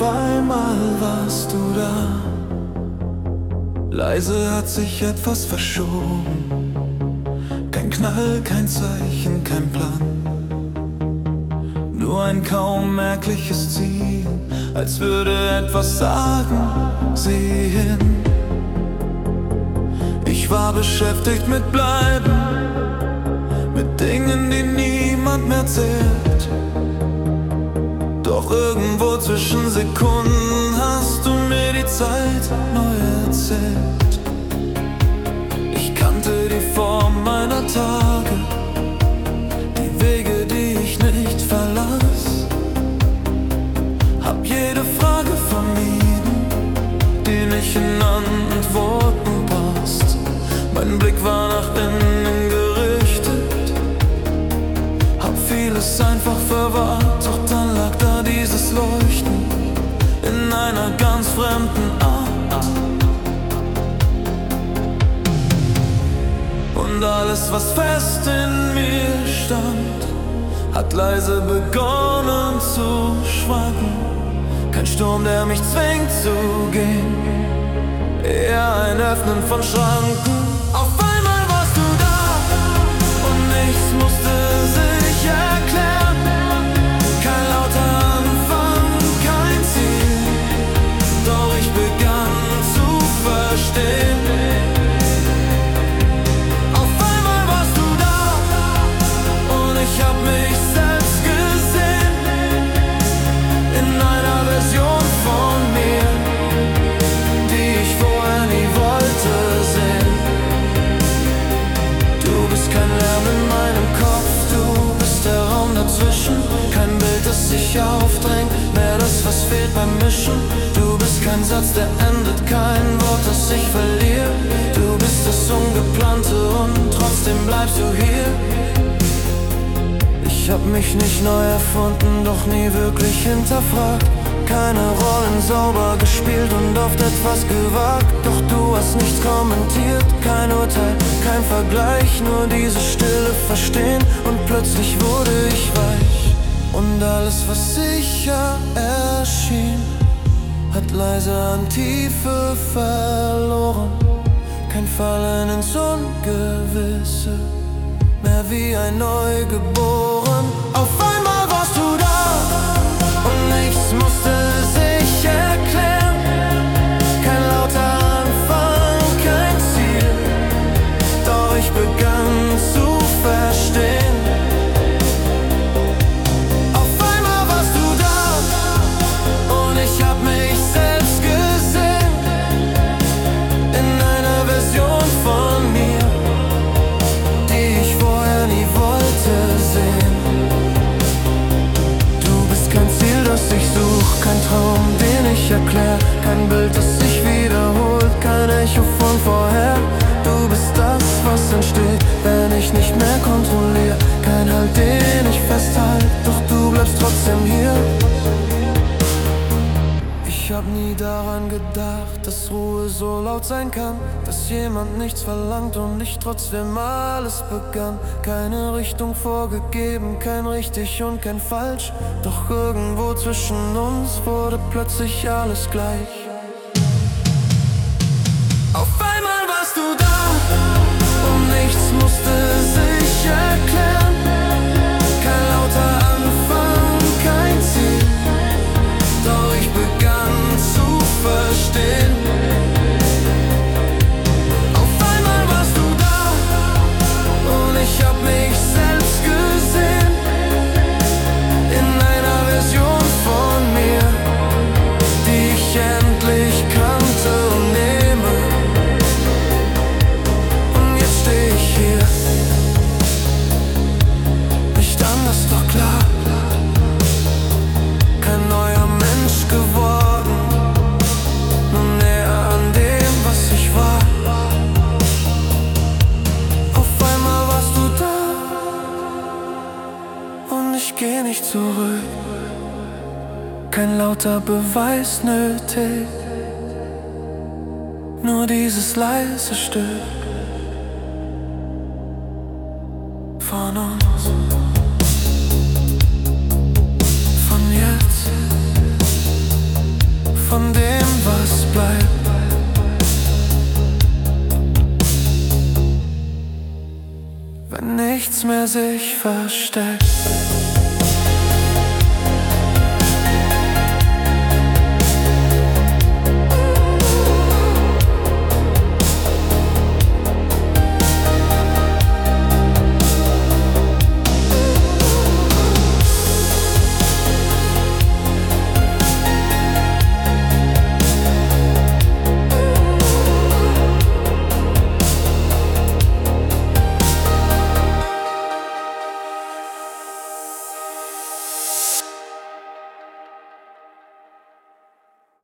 einmal warst du da. Leise hat sich etwas verschoben. Kein Knall, kein Zeichen, kein Plan. Nur ein kaum merkliches Ziel, als würde etwas sagen, sieh hin. Ich war beschäftigt mit Bleiben, mit Dingen, die niemand mehr zählt. Doch irgendwo zwischen Sekunden hast du mir die Zeit neu erzählt. Ich kannte die Form meiner Tage, die Wege, die ich nicht verlass. Hab jede Frage vermieden, die nicht in Antworten passt. Mein Blick war nach innen gerichtet, hab vieles einfach verwahrt. Doch dann lag da dieses Leuchten in einer ganz fremden Art. Und alles, was fest in mir stand, hat leise begonnen zu schwanken. Kein Sturm, der mich zwingt zu gehen, eher ein Öffnen von Schranken. Auf einmal warst du da und nichts musste sich erklären. Kein lauter Anfang, kein Ziel, doch ich begann zu verstehen. Auf einmal warst du da und ich hab mich selbst gesehen in einer Version von mir, die ich vorher nie wollte sehen. Du bist kein Lärm in meinem Kopf, du bist der Raum dazwischen. Kein Bild, das sich aufdrängt, mehr das, was fehlt beim Mischen. Du bist kein Satz, der endet, kein Wort, das ich verliere. Du bist das Ungeplante und trotzdem bleibst du hier. Ich hab mich nicht neu erfunden, doch nie wirklich hinterfragt. Keine Rollen sauber gespielt und oft etwas gewagt. Doch du hast nichts kommentiert, kein Urteil, kein Vergleich. Nur diese Stille verstehen und plötzlich wurde ich weich. Und alles, was sicher erschien, hat leise an Tiefe verloren. Kein Fallen ins Ungewisse, mehr wie ein Neugeboren. Auf einmal warst du da und nichts musste sich erklären. Kein lauter Anfang, kein Ziel, doch ich begann zu verstehen. Auf einmal warst du da und ich hab mich selbst gesehen in einer Version von mir, die ich vorher nie wollte sehen. Du bist kein Ziel, das ich such, kein Traum, den ich erklär, kein Bild, das sich wiederholt, kein Echo von vorher. Du bist das, was entsteht, wenn ich nicht mehr kontrolliere. Kein Halt, den ich festhalte, doch du bleibst trotzdem hier. Ich hab nie daran gedacht, dass Ruhe so laut sein kann, dass jemand nichts verlangt und ich trotzdem alles begann. Keine Richtung vorgegeben, kein richtig und kein falsch, doch irgendwo zwischen uns wurde plötzlich alles gleich. Auf einmal warst du da und nichts musste sich erklären. Kein lauter Anfang, kein Ziel, doch ich begann zu verstehen. Auf einmal warst du da und ich hab mich selbst gesehen in einer Version von mir, die ich endlich kannte und nehme. Und jetzt steh ich hier, nicht anders, doch klar. Kein neuer Mensch geworden, nur näher an dem, was ich war. Auf einmal warst du da und ich geh nicht zurück. Kein lauter Beweis nötig, nur dieses leise Stück von uns, von jetzt. von dem, was bleibt. Wenn nichts mehr sich versteckt.